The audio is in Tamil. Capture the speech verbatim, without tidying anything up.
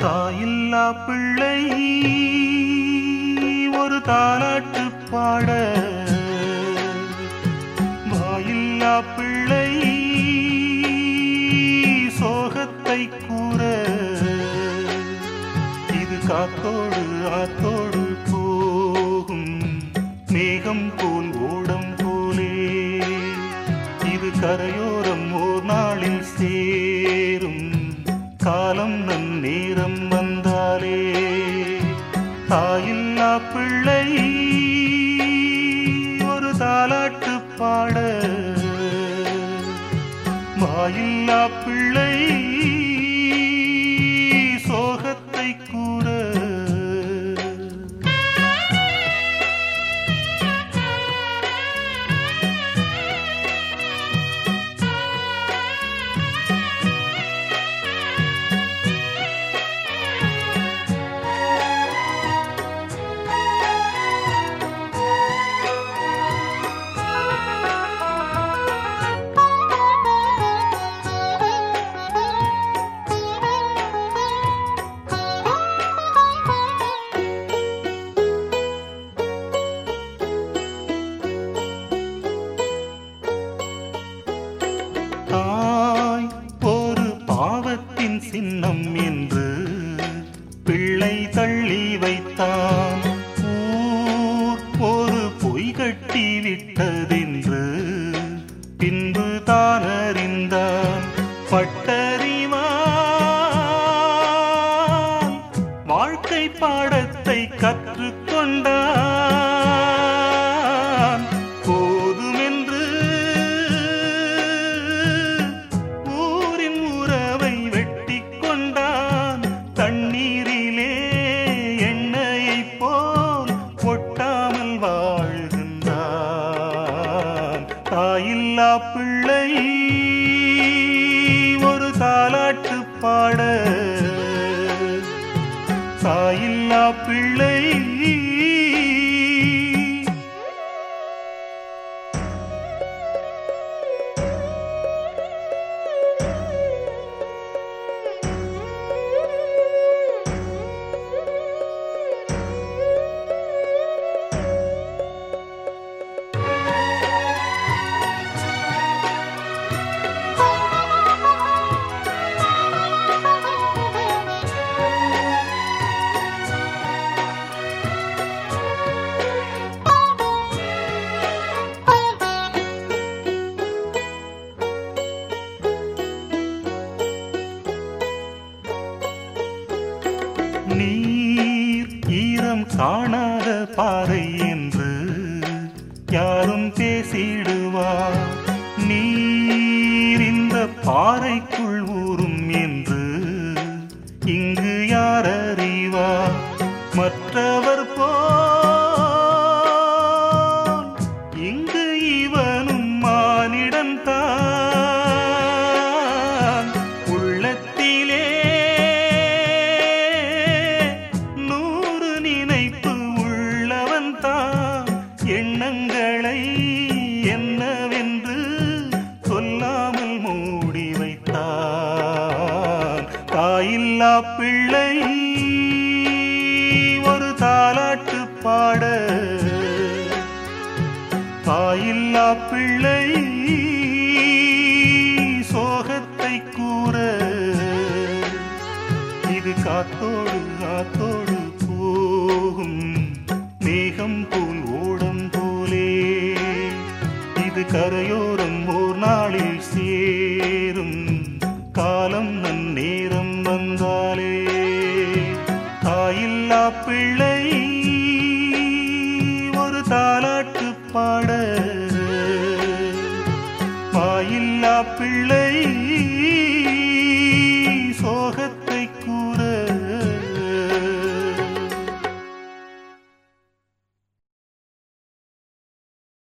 தாயில்லா பிள்ளை ஒரு தாலாட்டு பாட, வாயில்லா பிள்ளை சோகத்தை கூற, இது காத்தோடு ஆத்தோடு போகும் மேகம் போல் ஓடம் போலே, இது கரையோரம் ஓர் நாளில் சேரும் காலம் நன் நேரம் வந்தாலே. தாயில்லா பிள்ளை ஒரு தாலாட்டு பாட, வாயில்லா பிள்ளை சோகத்தை கூற. தாய் ஒரு பாவத்தின் சின்னம் என்று பிள்ளை தள்ளி வைத்தான், ஊர் ஒரு பொய் கட்டி விட்டதென்று பின்பு தான் அறிந்தான். பட்டறிவான் வாழ்க்கை பாடத்தை கற்றுக்கொண்டான். போதுமென்று ஊரின் உறவை வெட்டி கொண்டான். தண்ணீரிலே எண்ணெயைப் போல் ஒட்டாமல் வாழ்கின்றான். தாயில்லா பிள்ளை ஒரு தாலாட்டு பாட, தாயில்லா பிள்ளை நீர் ஈரம் காணாத பாறை என்று யாரும் பேசிடுவார். நீர் இந்த பாறைக்குள் ஊறும் என்று இங்கு யார் அறிவார்? மற்றவர் போல் இங்கு இவனும் மானிடம் தான். உள்ளத்திலே எண்ணங்களை என்னவென்று சொல்லாமல் மூடி வைத்தான். தாயில்லா பிள்ளை ஒரு தாலாட்டு பாட, தாயில்லா பிள்ளை சோகத்தை கூற, இது காத்தோடு காத்தோடு போகும் மேகம் போல் ஓடம் போலே, இது கரையோரம் ஓர் நாளில் சேரும் காலம் நன் நேரம் வந்தாலே. தாயில்லா பிள்ளை ஒரு தாலாட்டு பாட, வாயில்லா பிள்ளை